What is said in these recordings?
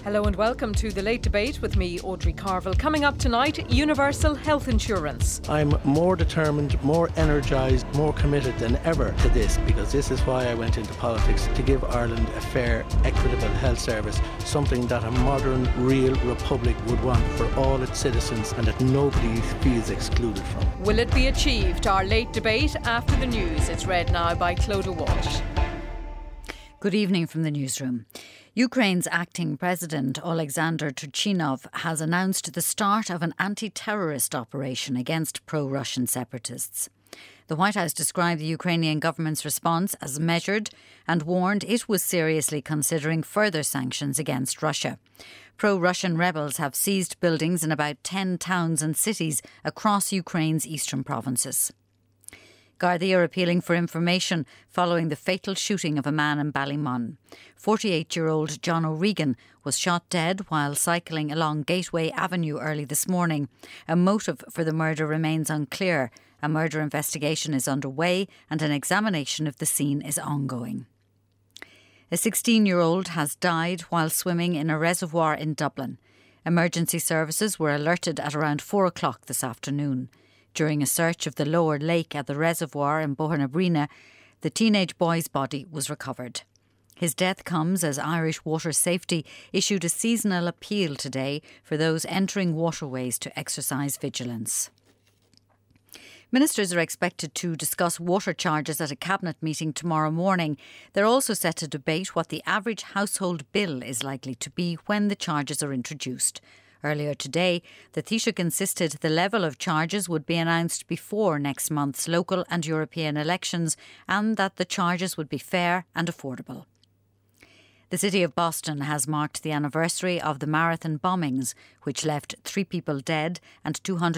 Hello and welcome to The Late Debate with me, Audrey Carville. Coming up tonight, universal health insurance. I'm more determined, more energised, more committed than ever to this, because this is why I went into politics, to give Ireland a fair, equitable health service, something that a modern, real republic would want for all its citizens and that nobody feels excluded from. Will it be achieved? Our Late Debate after the news. It's read now by Clodagh Walsh. Good evening from the newsroom. Ukraine's acting president, Alexander Turchinov, has announced the start of an anti-terrorist operation against pro-Russian separatists. The White House described the Ukrainian government's response as measured and warned it was seriously considering further sanctions against Russia. Pro-Russian rebels have seized buildings in about 10 towns and cities across Ukraine's eastern provinces. Gardaí are appealing for information following the fatal shooting of a man in Ballymun. 48-year-old John O'Regan was shot dead while cycling along Gateway Avenue early this morning. A motive for the murder remains unclear. A murder investigation is underway and an examination of the scene is ongoing. A 16-year-old has died while swimming in a reservoir in Dublin. Emergency services were alerted at around 4 o'clock this afternoon. During a search of the lower lake at the reservoir in Bohernabrina, the teenage boy's body was recovered. His death comes as Irish Water Safety issued a seasonal appeal today for those entering waterways to exercise vigilance. Ministers are expected to discuss water charges at a cabinet meeting tomorrow morning. They're also set to debate what the average household bill is likely to be when the charges are introduced. Earlier today, the Taoiseach insisted the level of charges would be announced before next month's local and European elections and that the charges would be fair and affordable. The city of Boston has marked the anniversary of the marathon bombings, which left 3 people dead and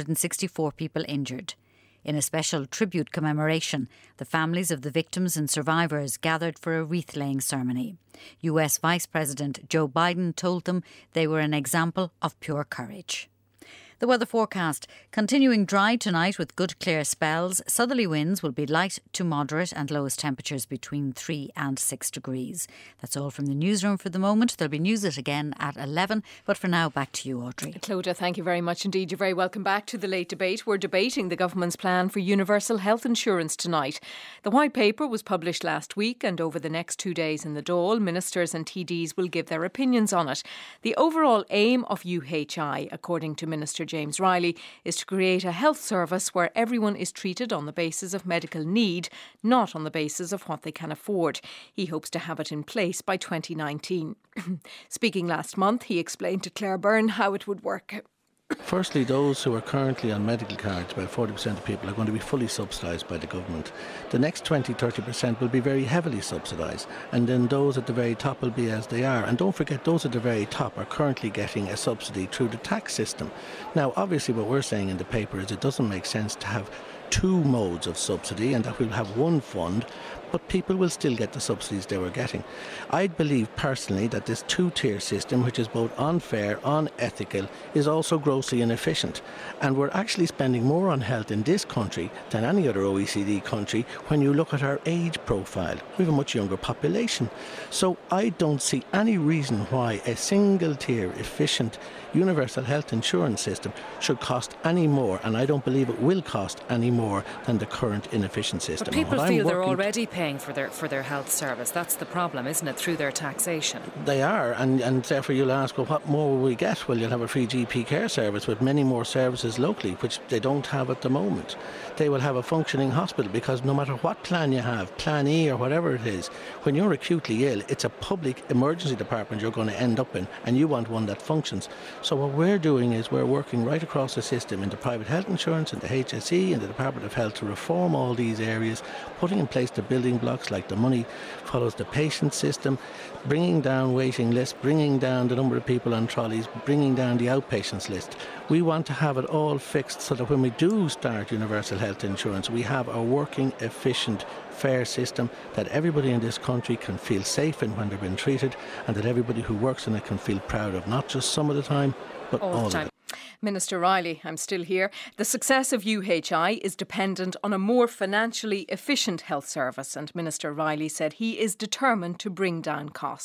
264 people injured. In a special tribute commemoration, the families of the victims and survivors gathered for a wreath-laying ceremony. US Vice President Joe Biden told them they were an example of pure courage. The weather forecast. Continuing dry tonight with good clear spells. Southerly winds will be light to moderate and lowest temperatures between 3 and 6 degrees. That's all from the newsroom for the moment. There'll be news again at 11. But for now, back to you, Audrey. Clodagh, thank you very much indeed. You're very welcome back to The Late Debate. We're debating the government's plan for universal health insurance tonight. The White Paper was published last week and over the next 2 days in the Dáil, ministers and TDs will give their opinions on it. The overall aim of UHI, according to Minister James Riley, is to create a health service where everyone is treated on the basis of medical need, not on the basis of what they can afford. He hopes to have it in place by 2019. Speaking last month, he explained to Claire Byrne how it would work. Firstly, those who are currently on medical cards, about 40% of people, are going to be fully subsidised by the government. The next 20-30% will be very heavily subsidised, and then those at the very top will be as they are. And don't forget, those at the very top are currently getting a subsidy through the tax system. Now, obviously, what we're saying in the paper is it doesn't make sense to have 2 modes of subsidy and that we'll have one fund, but people will still get the subsidies they were getting. I believe personally that this 2-tier system, which is both unfair, unethical, is also grossly inefficient. And we're actually spending more on health in this country than any other OECD country when you look at our age profile. We have a much younger population. So I don't see any reason why a single-tier, efficient, universal health insurance system should cost any more, and I don't believe it will cost any more than the current inefficient system. But people feel they're already paying for their health service. That's the problem, isn't it, through their taxation? They are, and therefore you'll ask, well, what more will we get? Well, you'll have a free GP care service with many more services locally, which they don't have at the moment. They will have a functioning hospital, because no matter what plan you have, Plan E or whatever it is, when you're acutely ill, it's a public emergency department you're going to end up in, and you want one that functions. So what we're doing is we're working right across the system, in the private health insurance, in the HSE, in the Department of Health, to reform all these areas, putting in place the building blocks like the money follows the patient system, bringing down waiting lists, bringing down the number of people on trolleys, bringing down the outpatients list. We want to have it all fixed so that when we do start universal health insurance, we have a working, efficient, fair system that everybody in this country can feel safe in when they're being treated, and that everybody who works in it can feel proud of, not just some of the time, but all of it. Minister Riley, I'm still here. The success of UHI is dependent on a more financially efficient health service, and Minister Riley said he is determined to bring down costs.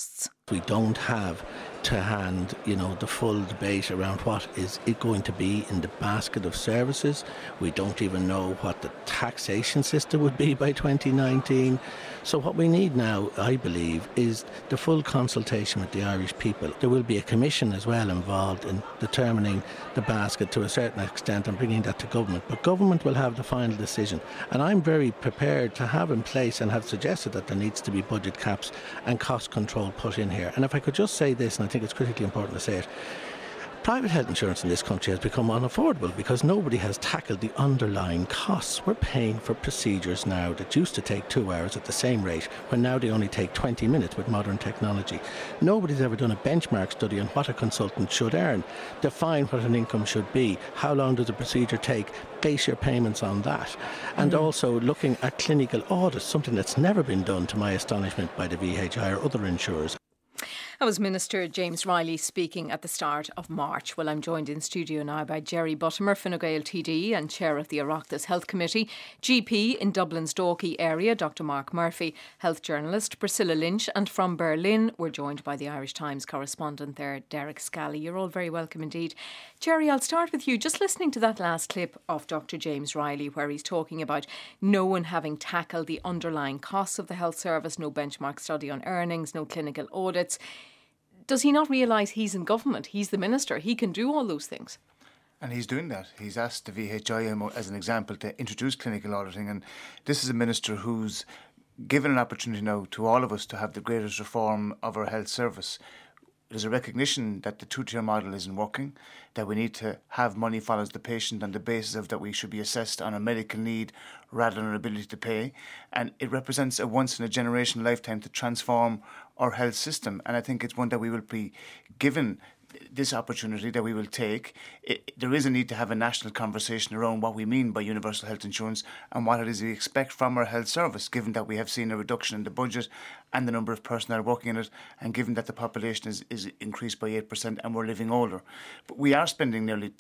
We don't have to hand, the full debate around what is it going to be in the basket of services. We don't even know what the taxation system would be by 2019. So what we need now, I believe, is the full consultation with the Irish people. There will be a commission as well involved in determining the basket to a certain extent and bringing that to government. But government will have the final decision. And I'm very prepared to have in place and have suggested that there needs to be budget caps and cost control put in here. And if I could just say this, and I think it's critically important to say it, private health insurance in this country has become unaffordable because nobody has tackled the underlying costs. We're paying for procedures now that used to take 2 hours at the same rate, when now they only take 20 minutes with modern technology. Nobody's ever done a benchmark study on what a consultant should earn, define what an income should be, how long does a procedure take, base your payments on that. And also looking at clinical audits, something that's never been done, to my astonishment, by the VHI or other insurers. That was Minister James Riley speaking at the start of March. Well, I'm joined in studio now by Jerry Buttimer, Fine Gael TD and Chair of the Oireachtas Health Committee, GP in Dublin's Dalkey area, Dr Mark Murphy, health journalist Priscilla Lynch, and from Berlin we're joined by the Irish Times correspondent there, Derek Scally. You're all very welcome indeed. Jerry, I'll start with you. Just listening to that last clip of Dr James Riley where he's talking about no one having tackled the underlying costs of the health service, no benchmark study on earnings, no clinical audits. Does he not realise he's in government? He's the minister. He can do all those things. And he's doing that. He's asked the VHI, as an example, to introduce clinical auditing. And this is a minister who's given an opportunity now to all of us to have the greatest reform of our health service. There's a recognition that the two-tier model isn't working, that we need to have money follows the patient on the basis of that we should be assessed on a medical need rather than our ability to pay. And it represents a once-in-a-generation lifetime to transform our health system. And I think it's one that we will be given this opportunity, that we will take. There is a need to have a national conversation around what we mean by universal health insurance and what it is we expect from our health service, given that we have seen a reduction in the budget and the number of personnel working in it, and given that the population is increased by 8% and we're living older. But we are spending nearly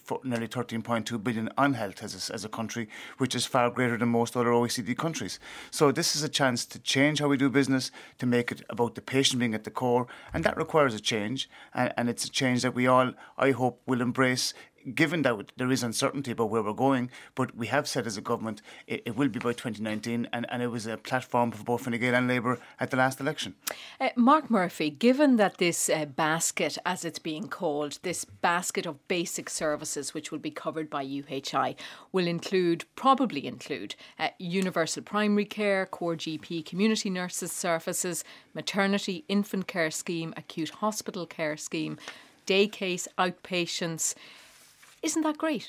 13.2 billion on health as a country, which is far greater than most other OECD countries. So this is a chance to change how we do business, to make it about the patient being at the core, and that requires a change, and it's a change that we all, I hope, will embrace, given that there is uncertainty about where we're going. But we have said as a government it will be by 2019, and it was a platform for both Fine Gael and Labour at the last election. Mark Murphy, given that this basket, as it's being called, this basket of basic services which will be covered by UHI will probably include universal primary care, core GP, community nurses services, maternity, infant care scheme, acute hospital care scheme, day case, outpatients. Isn't that great?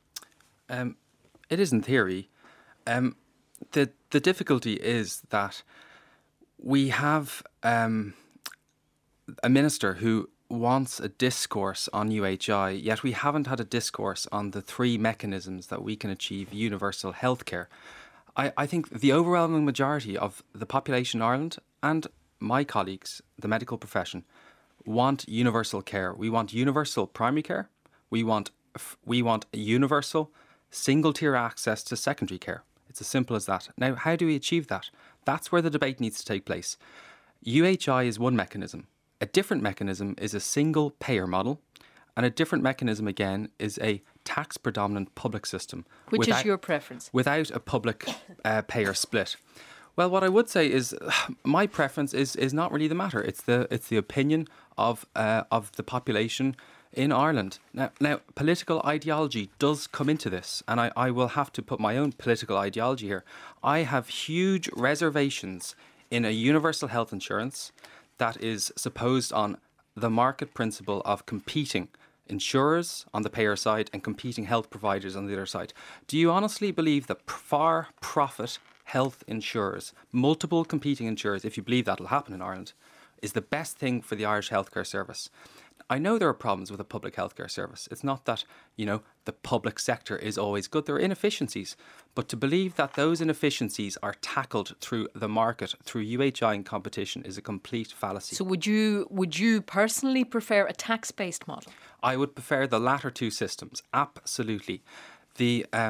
It is in theory. The difficulty is that we have a minister who wants a discourse on UHI, yet we haven't had a discourse on the three mechanisms that we can achieve universal healthcare. I think the overwhelming majority of the population in Ireland and my colleagues, the medical profession, want universal care. We want universal primary care. We want a universal single-tier access to secondary care. It's as simple as that. Now, how do we achieve that? That's where the debate needs to take place. UHI is one mechanism. A different mechanism is a single payer model, and a different mechanism again is a tax-predominant public system. Which is your preference? Without a public payer split. Well, what I would say is my preference is not really the matter. It's the opinion of the population in Ireland. Now, political ideology does come into this, and I will have to put my own political ideology here. I have huge reservations in a universal health insurance that is supposed on the market principle of competing insurers on the payer side and competing health providers on the other side. Do you honestly believe that for-profit health insurers, multiple competing insurers, if you believe that will happen in Ireland, is the best thing for the Irish healthcare service? I know there are problems with a public healthcare service. It's not that, the public sector is always good. There are inefficiencies. But to believe that those inefficiencies are tackled through the market, through UHI and competition, is a complete fallacy. So would you personally prefer a tax-based model? I would prefer the latter two systems, absolutely. The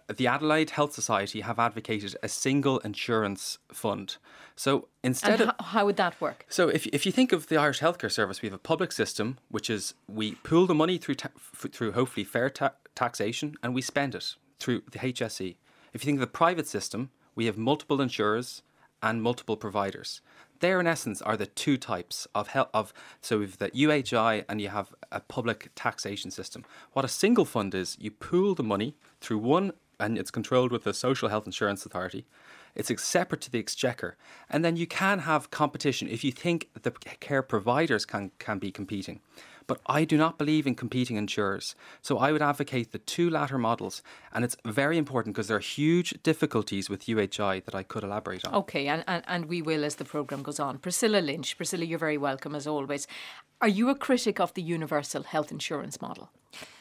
the Adelaide Health Society have advocated a single insurance fund. So instead and how would that work? So if you think of the Irish Healthcare Service, we have a public system, which is we pool the money through hopefully fair taxation, and we spend it through the HSE. If you think of the private system, we have multiple insurers and multiple providers. There, in essence, are the two types of health. So we've the UHI and you have a public taxation system. What a single fund is, you pool the money through one, and it's controlled with the Social Health Insurance Authority. It's separate to the Exchequer. And then you can have competition if you think the care providers can be competing. But I do not believe in competing insurers. So I would advocate the two latter models. And it's very important because there are huge difficulties with UHI that I could elaborate on. OK, and we will as the programme goes on. Priscilla Lynch. Priscilla, you're very welcome as always. Are you a critic of the universal health insurance model?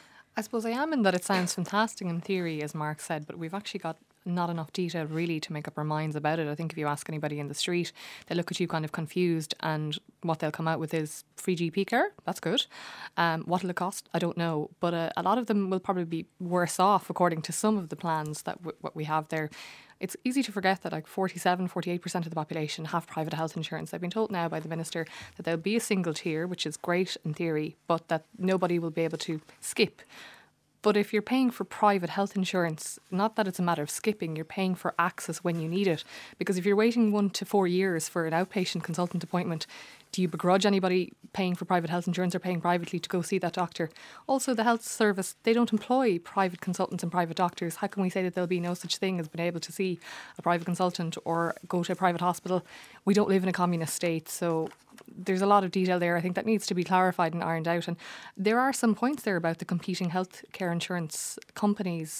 I suppose I am, in that it sounds fantastic in theory, as Mark said, but we've actually got not enough detail really to make up our minds about it. I think if you ask anybody in the street, they look at you kind of confused, and what they'll come out with is free GP care. That's good. What will it cost? I don't know. But a lot of them will probably be worse off according to some of the plans that what we have there. It's easy to forget that like 48% of the population have private health insurance. I've been told now by the Minister that there'll be a single tier, which is great in theory, but that nobody will be able to skip. But if you're paying for private health insurance, not that it's a matter of skipping, you're paying for access when you need it. Because if you're waiting 1 to 4 years for an outpatient consultant appointment, do you begrudge anybody paying for private health insurance or paying privately to go see that doctor? Also, the health service, they don't employ private consultants and private doctors. How can we say that there'll be no such thing as being able to see a private consultant or go to a private hospital? We don't live in a communist state, so there's a lot of detail there. I think that needs to be clarified and ironed out. And there are some points there about the competing health care insurance companies.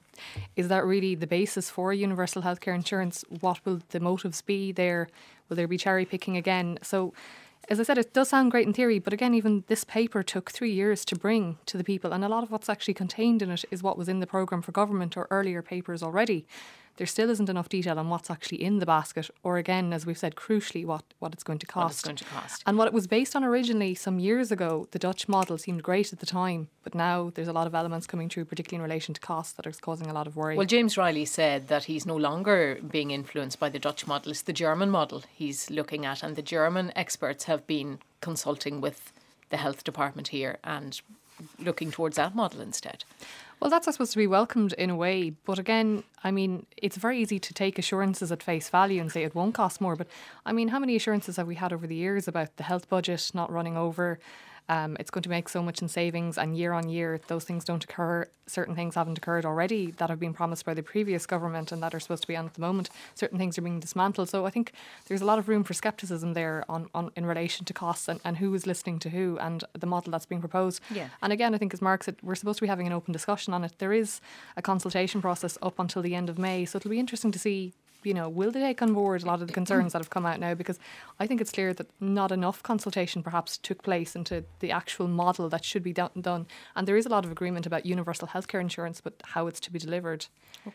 Is that really the basis for universal healthcare insurance? What will the motives be there? Will there be cherry picking again? So, as I said, it does sound great in theory, but again, even this paper took 3 years to bring to the people, and a lot of what's actually contained in it is what was in the programme for government or earlier papers already. There still isn't enough detail on what's actually in the basket, or again, as we've said, crucially, what it's going to cost. What it's going to cost. And what it was based on originally some years ago, the Dutch model seemed great at the time, but now there's a lot of elements coming through, particularly in relation to costs, that are causing a lot of worry. Well, James Riley said that he's no longer being influenced by the Dutch model. It's the German model he's looking at, and the German experts have been consulting with the health department here and looking towards that model instead. Well, that's supposed to be welcomed in a way. But again, I mean, it's very easy to take assurances at face value and say it won't cost more. But I mean, how many assurances have we had over the years about the health budget not running over? It's going to make so much in savings, and year on year those things don't occur. Certain things haven't occurred already that have been promised by the previous government and that are supposed to be on at the moment. Certain things are being dismantled. So I think there's a lot of room for scepticism there on in relation to costs and who is listening to who and the model that's being proposed. Yeah. And again, I think as Mark said, we're supposed to be having an open discussion on it. There is a consultation process up until the end of May, so it'll be interesting to see, you know, will they take on board a lot of the concerns that have come out now? Because I think it's clear that not enough consultation perhaps took place into the actual model that should be done. And there is a lot of agreement about universal healthcare insurance, but how it's to be delivered.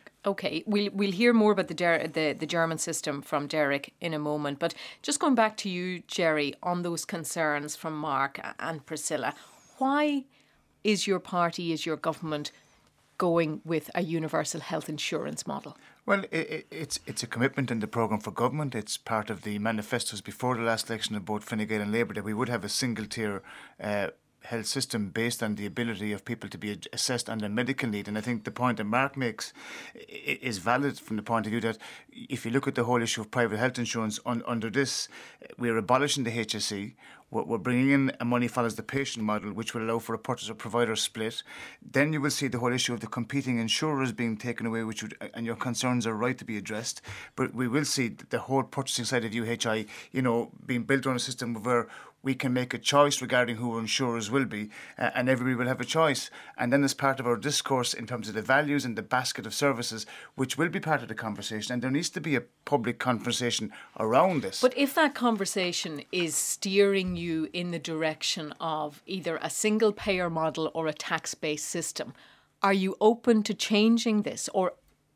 OK, we'll hear more about the German system from Derek in a moment. But just going back to you, Jerry, on those concerns from Mark and Priscilla, why is your party, is your government going with a universal health insurance model? Well, it's a commitment in the programme for government. It's part of the manifestos before the last election of both Fine Gael and Labour that we would have a single tier health system based on the ability of people to be assessed on their medical need. And I think the point that Mark makes is valid from the point of view that if you look at the whole issue of private health insurance under this, we're abolishing the HSE. We're bringing in a money follows the patient model, which will allow for a purchaser-provider split. Then you will see the whole issue of the competing insurers being taken away, and your concerns are right to be addressed. But we will see the whole purchasing side of UHI, you know, being built on a system where we can make a choice regarding who our insurers will be, and everybody will have a choice. And then as part of our discourse in terms of the values and the basket of services, which will be part of the conversation, and there needs to be a public conversation around this. But if that conversation is steering you in the direction of either a single payer model or a tax-based system, are you open to changing this? Or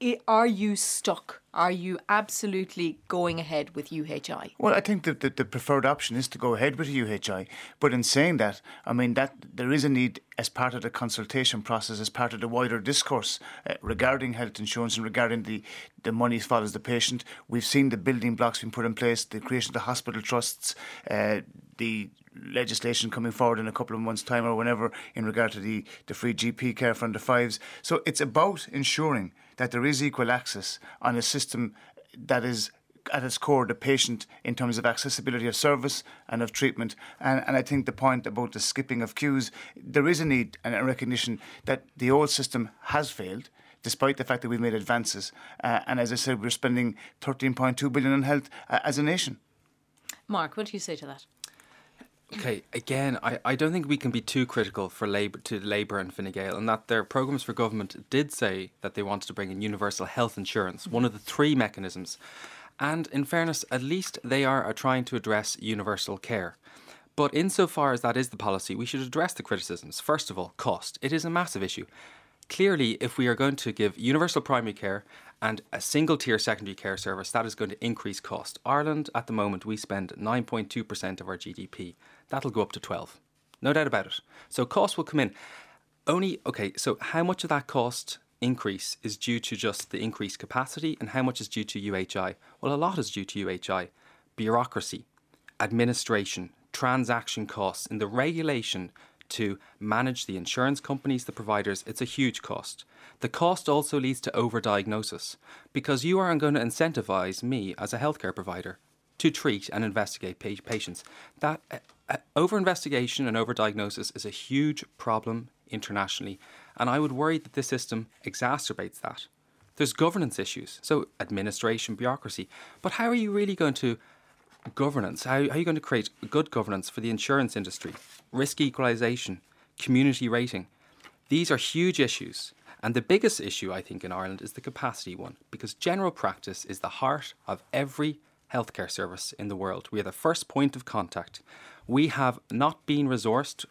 are you stuck? Are you absolutely going ahead with UHI? Well, I think that the preferred option is to go ahead with UHI. But in saying that, I mean, that there is a need as part of the consultation process, as part of the wider discourse regarding health insurance and regarding the money follows the patient. We've seen the building blocks being put in place, the creation of the hospital trusts, the legislation coming forward in a couple of months' time or whenever in regard to the free GP care for under fives. So it's about ensuring that there is equal access on a system that is at its core the patient in terms of accessibility of service and of treatment. And I think the point about the skipping of queues, there is a need and a recognition that the old system has failed, despite the fact that we've made advances. And as I said, we're spending 13.2 billion on health as a nation. Mark, what do you say to that? Okay, again, I don't think we can be too critical for Labour and Fine Gael, and that their programmes for government did say that they wanted to bring in universal health insurance, one of the three mechanisms. And in fairness, at least they are trying to address universal care. But insofar as that is the policy, we should address the criticisms. First of all, cost. It is a massive issue. Clearly, if we are going to give universal primary care and a single-tier secondary care service, that is going to increase cost. Ireland, at the moment, we spend 9.2% of our GDP. That'll go up to 12. No doubt about it. So cost will come in. So how much of that cost increase is due to just the increased capacity and how much is due to UHI? Well, a lot is due to UHI. Bureaucracy, administration, transaction costs, and the regulation to manage the insurance companies, the providers, it's a huge cost. The cost also leads to overdiagnosis because you aren't going to incentivise me as a healthcare provider to treat and investigate patients. That over-investigation and overdiagnosis is a huge problem internationally, and I would worry that this system exacerbates that. There's governance issues, so administration, bureaucracy, but how are you really going to governance? How are you going to create good governance for the insurance industry? Risk equalisation, community rating. These are huge issues. And the biggest issue, I think, in Ireland is the capacity one, because general practice is the heart of every healthcare service in the world. We are the first point of contact. We have not been resourced.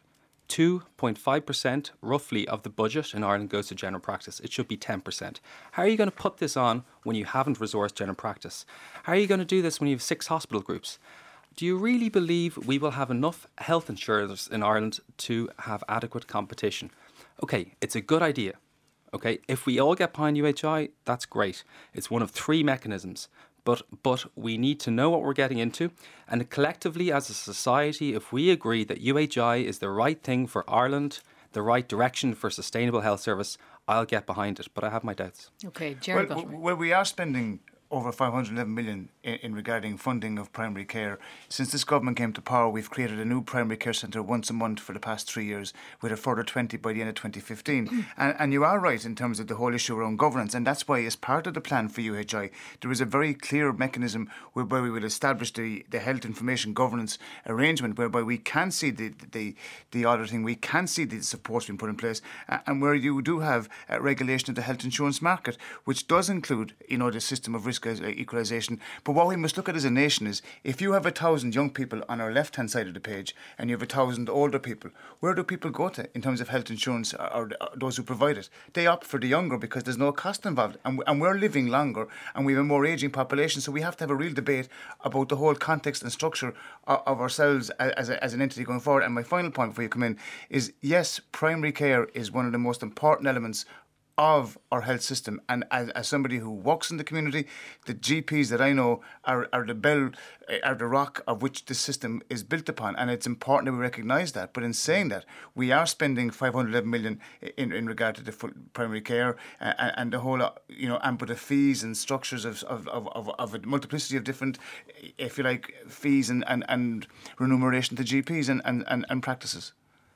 2.5% roughly of the budget in Ireland goes to general practice. It should be 10%. How are you going to put this on when you haven't resourced general practice? How are you going to do this when you have 6 hospital groups? Do you really believe we will have enough health insurers in Ireland to have adequate competition? Okay, it's a good idea. Okay, if we all get behind UHI, that's great. It's one of 3 mechanisms. But we need to know what we're getting into. And collectively as a society, if we agree that UHI is the right thing for Ireland, the right direction for sustainable health service, I'll get behind it. But I have my doubts. Okay, Jerry well, we are spending over 511 million in regarding funding of primary care. Since this government came to power, we've created a new primary care centre once a month for the past 3 years, with a further 20 by the end of 2015. And you are right in terms of the whole issue around governance, and that's why, as part of the plan for UHI, there is a very clear mechanism whereby we will establish the health information governance arrangement, whereby we can see the auditing, we can see the supports being put in place, and where you do have regulation of the health insurance market, which does include, the system of risk equalisation. But what we must look at as a nation is, if you have 1,000 young people on our left-hand side of the page and you have 1,000 older people, where do people go to in terms of health insurance, or those who provide it? They opt for the younger because there's no cost involved, and we're living longer and we have a more ageing population, so we have to have a real debate about the whole context and structure of ourselves as an entity going forward. And my final point before you come in is, yes, primary care is one of the most important elements of our health system, and as somebody who works in the community, the GPs that I know are the rock of which the system is built upon, and it's important that we recognise that. But in saying that, we are spending 511 million in regard to the full primary care and the whole ambit of fees and structures of a multiplicity of different, if you like, fees and remuneration to GPs and practices.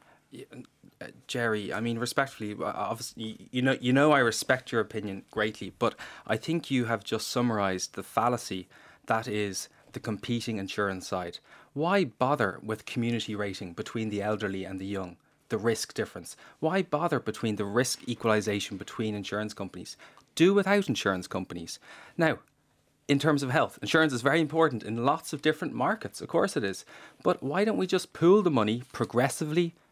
Jerry, I mean, respectfully, obviously, I respect your opinion greatly, but I think you have just summarised the fallacy that is the competing insurance side. Why bother with community rating between the elderly and the young? The risk difference. Why bother between the risk equalisation between insurance companies? Do without insurance companies. Now, in terms of health, insurance is very important in lots of different markets. Of course it is. But why don't we just pool the money progressively,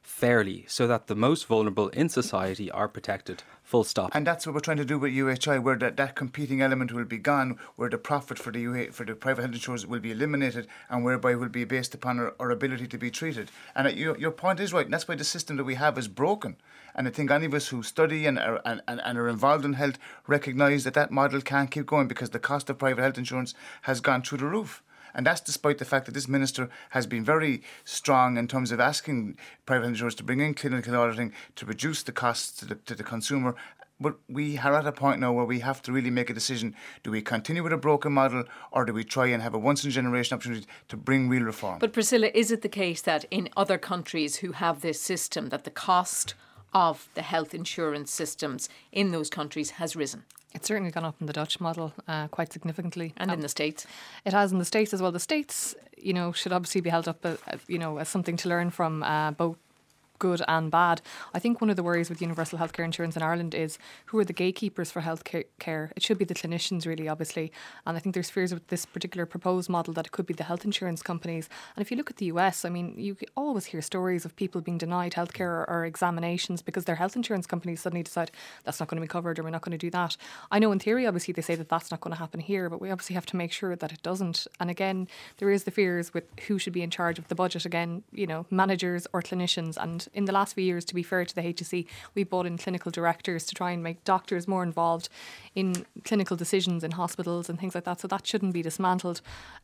fairly so that the most vulnerable in society are protected. Full stop. And that's what we're trying to do with UHI, where that competing element will be gone, where the profit for the private health insurers will be eliminated, and whereby it will be based upon our ability to be treated. And your point is right, and that's why the system that we have is broken. And I think any of us who study and are involved in health recognise that model can't keep going, because the cost of private health insurance has gone through the roof. And that's despite the fact that this minister has been very strong in terms of asking private insurers to bring in clinical auditing to reduce the costs to the consumer. But we are at a point now where we have to really make a decision. Do we continue with a broken model, or do we try and have a once-in-a-generation opportunity to bring real reform? But Priscilla, is it the case that in other countries who have this system, that the cost of the health insurance systems in those countries has risen? It's certainly gone up in the Dutch model quite significantly. And in the States? It has in the States as well. The States, should obviously be held up, as something to learn from, both good and bad. I think one of the worries with universal healthcare insurance in Ireland is who are the gatekeepers for healthcare. It should be the clinicians, really, obviously. And I think there's fears with this particular proposed model that it could be the health insurance companies. And if you look at the US, I mean, you always hear stories of people being denied healthcare or examinations because their health insurance companies suddenly decide that's not going to be covered, or we're not going to do that. I know in theory, obviously, they say that that's not going to happen here, but we obviously have to make sure that it doesn't. And again, there is the fears with who should be in charge of the budget. Again, managers or clinicians. And in the last few years, to be fair to the HSE, we brought in clinical directors to try and make doctors more involved in clinical decisions in hospitals and things like that. So that shouldn't be dismantled.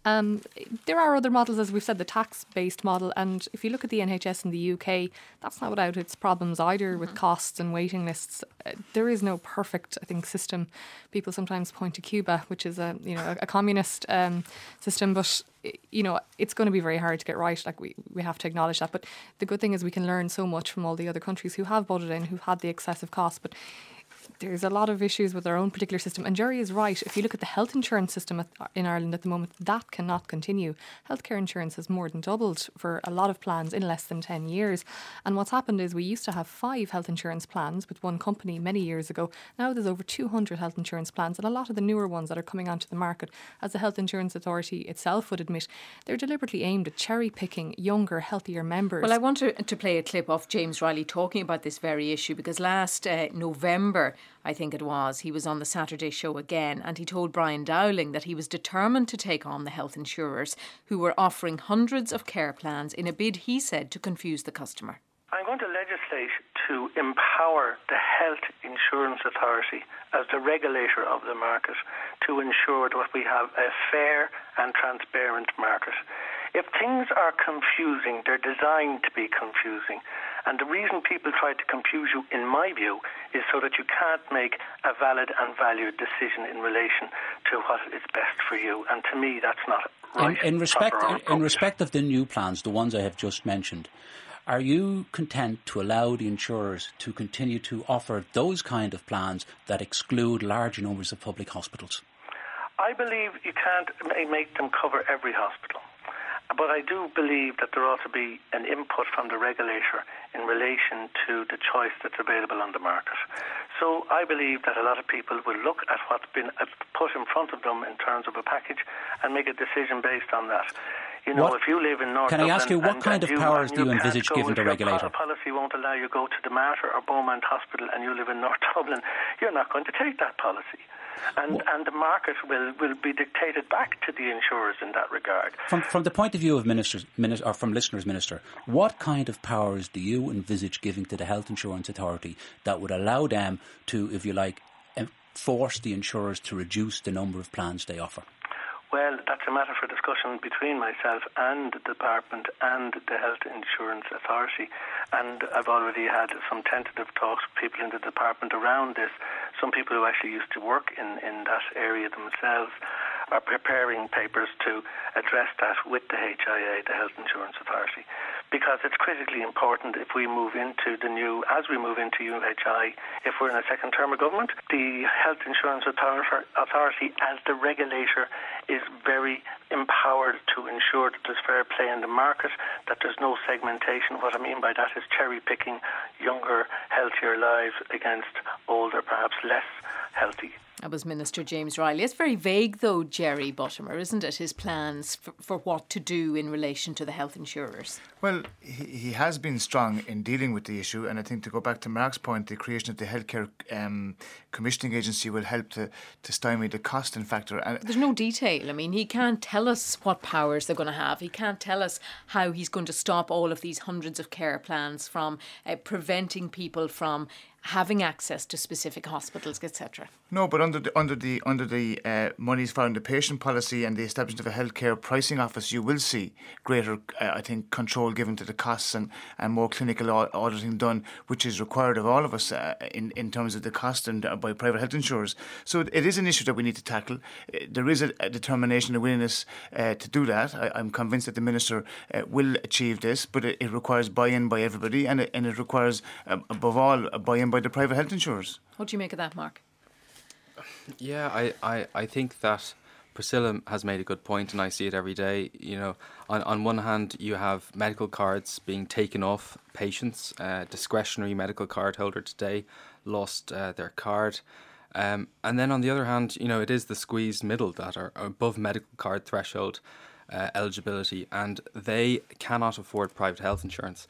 There are other models, as we've said, the tax-based model. And if you look at the NHS in the UK, that's not without its problems either, with costs and waiting lists. There is no perfect, I think, system. People sometimes point to Cuba, which is a communist system, but it's going to be very hard to get right. Like we have to acknowledge that. But the good thing is we can learn so much from all the other countries who have voted in, who've had the excessive costs. But there's a lot of issues with our own particular system. And Jerry is right. If you look at the health insurance system in Ireland at the moment, that cannot continue. Healthcare insurance has more than doubled for a lot of plans in less than 10 years. And what's happened is we used to have 5 health insurance plans with one company many years ago. Now there's over 200 health insurance plans, and a lot of the newer ones that are coming onto the market, as the Health Insurance Authority itself would admit, they're deliberately aimed at cherry-picking younger, healthier members. Well, I want to play a clip of James Riley talking about this very issue, because last November, I think it was, he was on the Saturday show again, and he told Brian Dowling that he was determined to take on the health insurers who were offering hundreds of care plans in a bid, he said, to confuse the customer. I'm going to legislate to empower the Health Insurance Authority as the regulator of the market to ensure that we have a fair and transparent market. If things are confusing, they're designed to be confusing. And the reason people try to confuse you, in my view, is so that you can't make a valid and valued decision in relation to what is best for you. And to me, that's not right. In respect of the new plans, the ones I have just mentioned, are you content to allow the insurers to continue to offer those kind of plans that exclude large numbers of public hospitals? I believe you can't make them cover every hospital. But I do believe that there ought to be an input from the regulator in relation to the choice that's available on the market. So I believe that a lot of people will look at what's been put in front of them in terms of a package and make a decision based on that. If you live in North Dublin... Can I ask you, what kind of powers do you envisage giving the regulator? If your policy won't allow you to go to the Mater or Beaumont Hospital and you live in North Dublin, you're not going to take that policy. And the market will be dictated back to the insurers in that regard. From the point of view of from listeners, Minister, what kind of powers do you envisage giving to the Health Insurance Authority that would allow them to, if you like, force the insurers to reduce the number of plans they offer? Well, that's a matter for discussion between myself and the department and the Health Insurance Authority. And I've already had some tentative talks with people in the department around this. Some people who actually used to work in that area themselves are preparing papers to address that with the HIA, the Health Insurance Authority, because it's critically important as we move into UHI, if we're in a second term of government, the Health Insurance Authority as the regulator is very empowered to ensure that there's fair play in the market, that there's no segmentation. What I mean by that is cherry-picking younger, healthier lives against older, perhaps less healthy. That was Minister James Riley. It's very vague though, Jerry Buttimer, isn't it? His plans for what to do in relation to the health insurers. Well, he has been strong in dealing with the issue, and I think to go back to Mark's point, the creation of the Healthcare Commissioning Agency will help to stymie the costing factor. And there's no detail. I mean, he can't tell us what powers they're going to have. He can't tell us how he's going to stop all of these hundreds of care plans from preventing people from having access to specific hospitals, etc. No, but under the monies found the patient policy and the establishment of a healthcare pricing office, you will see greater, I think, control given to the costs and more clinical auditing done, which is required of all of us in terms of the cost and by private health insurers. So it is an issue that we need to tackle. There is a determination and willingness to do that. I'm convinced that the Minister will achieve this, but it requires buy-in by everybody, and it requires, above all, a buy-in by the private health insurers. What do you make of that, Mark? Yeah, I think that Priscilla has made a good point, and I see it every day. You know, on one hand, you have medical cards being taken off patients. Discretionary medical card holder today lost their card. And then on the other hand, you know, it is the squeezed middle that are above medical card threshold eligibility, and they cannot afford private health insurance.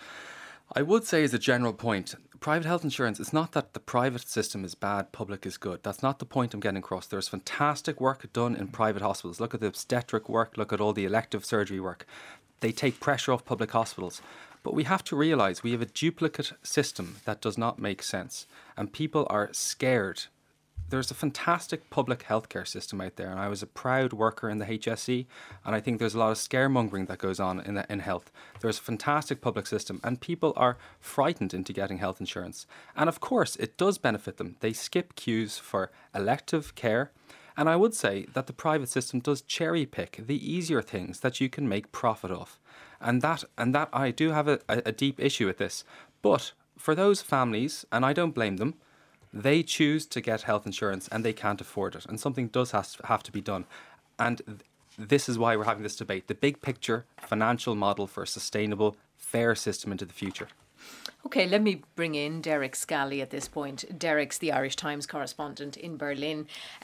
I would say, as a general point, private health insurance, it's not that the private system is bad, public is good. That's not the point I'm getting across. There's fantastic work done in private hospitals. Look at the obstetric work, look at all the elective surgery work. They take pressure off public hospitals. But we have to realise we have a duplicate system that does not make sense, and people are scared. There's a fantastic public healthcare system out there, and I was a proud worker in the HSE, and I think there's a lot of scaremongering that goes on in health. There's a fantastic public system, and people are frightened into getting health insurance. And of course, it does benefit them. They skip queues for elective care, and I would say that the private system does cherry pick the easier things that you can make profit of. And that I do have a deep issue with this. But for those families, and I don't blame them, they choose to get health insurance and they can't afford it, and something does have to be done. And this is why we're having this debate, the big picture financial model for a sustainable, fair system into the future. OK, let me bring in Derek Scally at this point. Derek's the Irish Times correspondent in Berlin.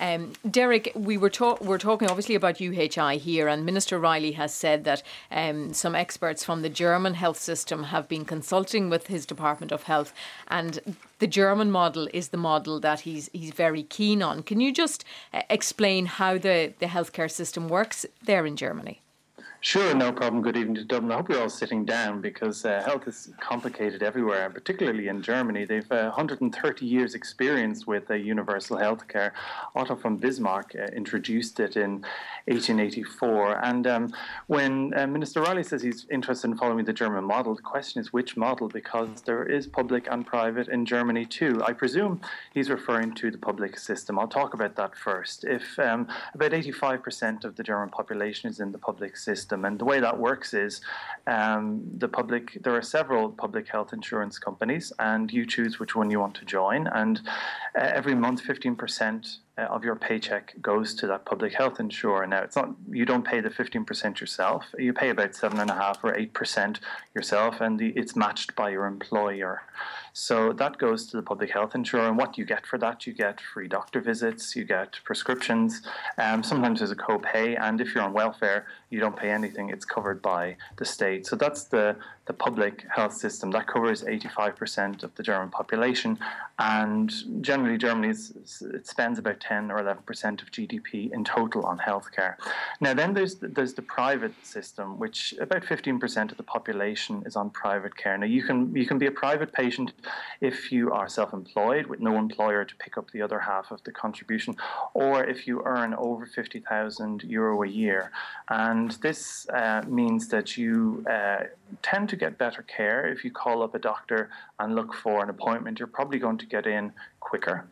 Derek, we're talking obviously about UHI here, and Minister Riley has said that some experts from the German health system have been consulting with his Department of Health, and the German model is the model that he's very keen on. Can you just explain how the healthcare system works there in Germany? Sure, no problem. Good evening to Dublin. I hope you're all sitting down, because health is complicated everywhere, and particularly in Germany. They've 130 years experience with universal healthcare. Otto von Bismarck introduced it in 1884. And when Minister Riley says he's interested in following the German model, the question is which model, because there is public and private in Germany too. I presume he's referring to the public system. I'll talk about that first. If about 85% of the German population is in the public system, and the way that works is there are several public health insurance companies, and you choose which one you want to join. And every month, 15% of your paycheck goes to that public health insurer. Now, it's not, you don't pay the 15% yourself. You pay about 7.5% or 8% yourself, and it's matched by your employer. So that goes to the public health insurer, and what you get for that, you get free doctor visits, you get prescriptions, sometimes there's a co-pay, and if you're on welfare, you don't pay anything. It's covered by the state. So that's the public health system. That covers 85% of the German population, and generally Germany it spends about 10 or 11% of GDP in total on healthcare. Now then there's the private system, which about 15% of the population is on private care. Now you can be a private patient if you are self-employed with no employer to pick up the other half of the contribution, or if you earn over €50,000 a year. And this means that you tend to get better care. If you call up a doctor and look for an appointment, you're probably going to get in quicker.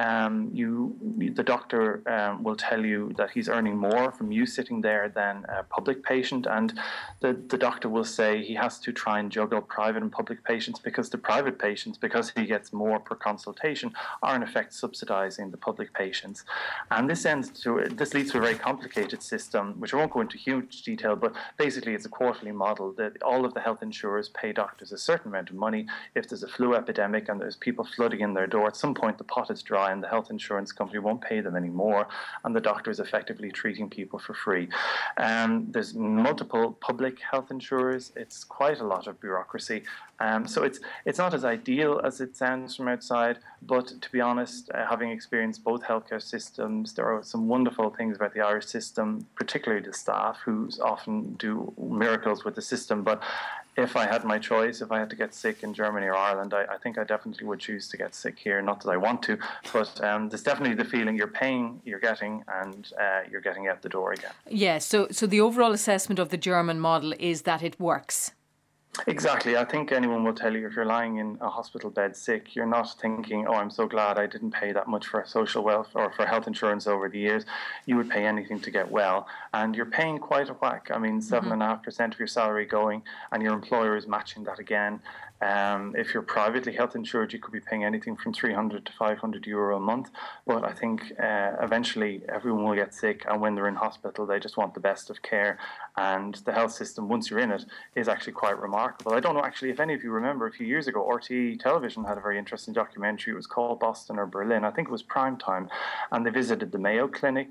The doctor will tell you that he's earning more from you sitting there than a public patient, and the doctor will say he has to try and juggle private and public patients, because the private patients, because he gets more per consultation, are in effect subsidizing the public patients. And this leads to a very complicated system, which I won't go into huge detail, but basically it's a quarterly model that all of the health insurers pay doctors a certain amount of money. If there's a flu epidemic and there's people flooding in their door, at some point the pot is dry by, and the health insurance company won't pay them anymore, and the doctor is effectively treating people for free. There's multiple public health insurers. It's quite a lot of bureaucracy. So it's not as ideal as it sounds from outside, but to be honest, having experienced both healthcare systems, there are some wonderful things about the Irish system, particularly the staff, who often do miracles with the system. But if I had my choice, if I had to get sick in Germany or Ireland, I think I definitely would choose to get sick here. Not that I want to, but there's definitely the feeling you're paying, you're getting, and you're getting out the door again. Yes, so the overall assessment of the German model is that it works. Exactly. I think anyone will tell you if you're lying in a hospital bed sick, you're not thinking, oh, I'm so glad I didn't pay that much for social welfare or for health insurance over the years. You would pay anything to get well. And you're paying quite a whack. I mean, 7.5% of your salary going, and your employer is matching that again. If you're privately health insured, you could be paying anything from €300 to €500 a month. But I think eventually everyone will get sick, and when they're in hospital, they just want the best of care. And the health system, once you're in it, is actually quite remarkable. I don't know actually if any of you remember a few years ago, RTE Television had a very interesting documentary. It was called Boston or Berlin. I think it was prime time, and they visited the Mayo Clinic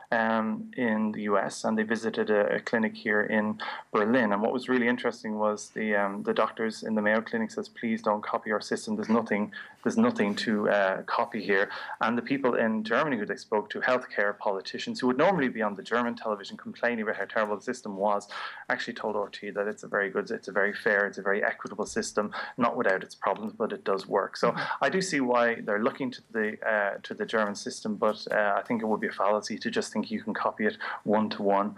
in the US, and they visited a clinic here in Berlin. And what was really interesting was the doctors in the Mayo Clinic says, please don't copy our system. There's nothing to copy here. And the people in Germany who they spoke to, healthcare politicians who would normally be on the German television complaining about how terrible the system was, actually told RT that it's a very good, it's a very fair, it's a very equitable system, not without its problems, but it does work. So I do see why they're looking to the German system, but I think it would be a fallacy to just think you can copy it one-to-one,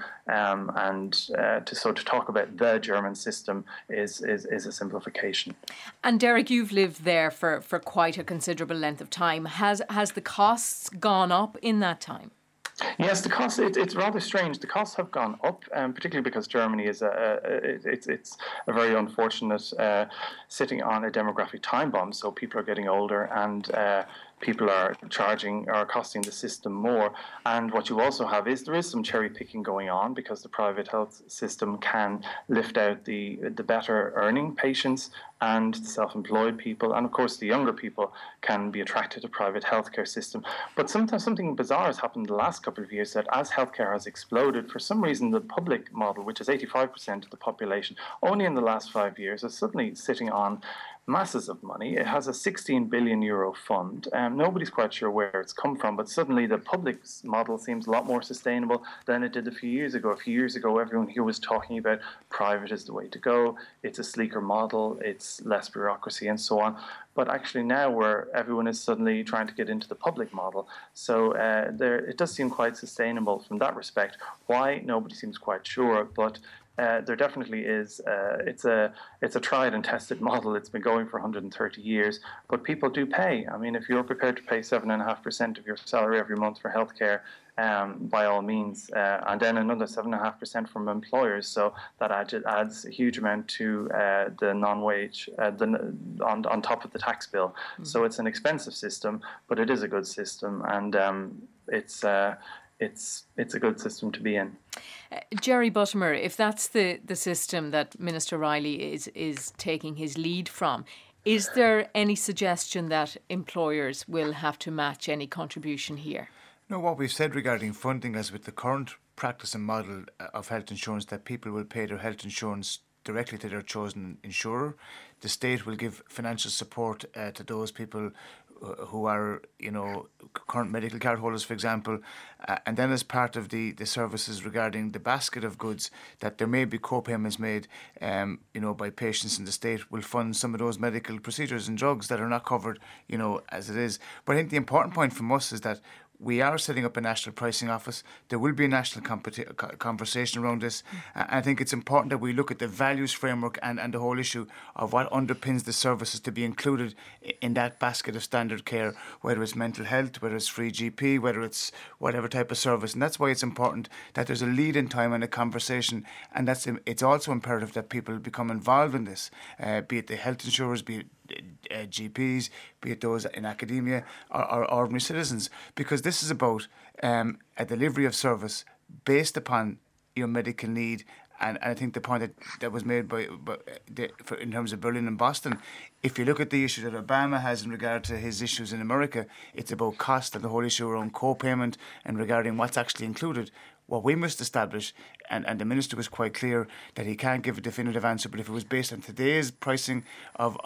and to talk about the German system is a simplification. And Derek, you've lived there for quite a considerable length of time. Has the costs gone up in that time? Yes, the costs, it's rather strange. The costs have gone up, particularly because Germany is it's a very unfortunate sitting on a demographic time bomb. So people are getting older, and people are costing the system more. And what you also have is there is some cherry picking going on, because the private health system can lift out the better earning patients and the self-employed people, and of course the younger people can be attracted to private healthcare system. But sometimes something bizarre has happened in the last couple of years, that as healthcare has exploded, for some reason the public model, which is 85% of the population, only in the last 5 years is suddenly sitting on masses of money. It has a €16 billion fund. Nobody's quite sure where it's come from, but suddenly the public model seems a lot more sustainable than it did a few years ago. A few years ago, everyone here was talking about private is the way to go. It's a sleeker model. It's less bureaucracy and so on. But actually now where everyone is suddenly trying to get into the public model. So it does seem quite sustainable from that respect. Why? Nobody seems quite sure, but there definitely is. It's a tried and tested model. It's been going for 130 years, but people do pay. I mean, if you're prepared to pay 7.5% of your salary every month for healthcare, by all means, and then another 7.5% from employers. So that adds a huge amount to the non-wage on top of the tax bill. Mm-hmm. So it's an expensive system, but it is a good system, and it's a good system to be in. Jerry Buttimer, if that's the system that Minister Riley is taking his lead from, is there any suggestion that employers will have to match any contribution here? No, what we've said regarding funding is with the current practice and model of health insurance, that people will pay their health insurance directly to their chosen insurer. The state will give financial support to those people who are, current medical card holders, for example, and then as part of the services regarding the basket of goods, that there may be co-payments made, by patients, in the state will fund some of those medical procedures and drugs that are not covered, as it is. But I think the important point from us is that we are setting up a national pricing office. There will be a national conversation around this. I think it's important that we look at the values framework and the whole issue of what underpins the services to be included in that basket of standard care, whether it's mental health, whether it's free GP, whether it's whatever type of service. And that's why it's important that there's a lead in time and a conversation. And it's also imperative that people become involved in this, be it the health insurers, be it GPs, be it those in academia or ordinary citizens, because this is about a delivery of service based upon your medical need And I think the point that was made in terms of Berlin and Boston, if you look at the issue that Obama has in regard to his issues in America, it's about cost and the whole issue around co-payment and regarding what's actually included. What we must establish, and the Minister was quite clear that he can't give a definitive answer, but if it was based on today's pricing of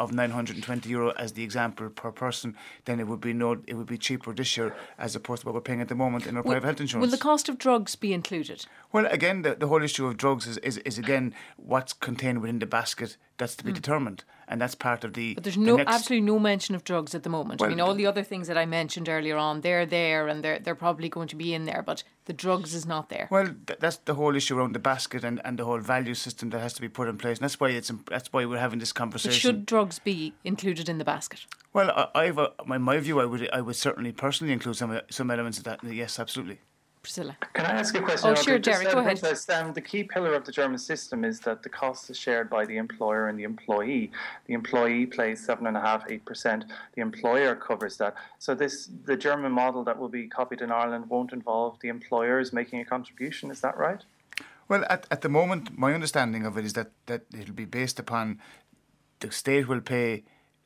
€920 as the example per person, then it would be cheaper this year as opposed to what we're paying at the moment in our private health insurance. Will the cost of drugs be included? Well, again, the whole issue of drugs is again what's contained within the basket that's to be determined, and that's part of the. But there's absolutely no mention of drugs at the moment. Well, I mean, all the other things that I mentioned earlier on, they're there and they're probably going to be in there, but the drugs is not there. Well, that's the whole issue around the basket and the whole value system that has to be put in place, and that's why we're having this conversation. But should drugs be included in the basket? Well, in my view, I would certainly personally include some elements of that. Yes, absolutely. Priscilla. Can I ask a question? Oh, sure, Derek, go ahead. The key pillar of the German system is that the cost is shared by the employer and the employee. The employee pays 7.5%, 8%. The employer covers that. So the German model that will be copied in Ireland won't involve the employers making a contribution. Is that right? Well, at the moment, my understanding of it is that it'll be based upon the state will pay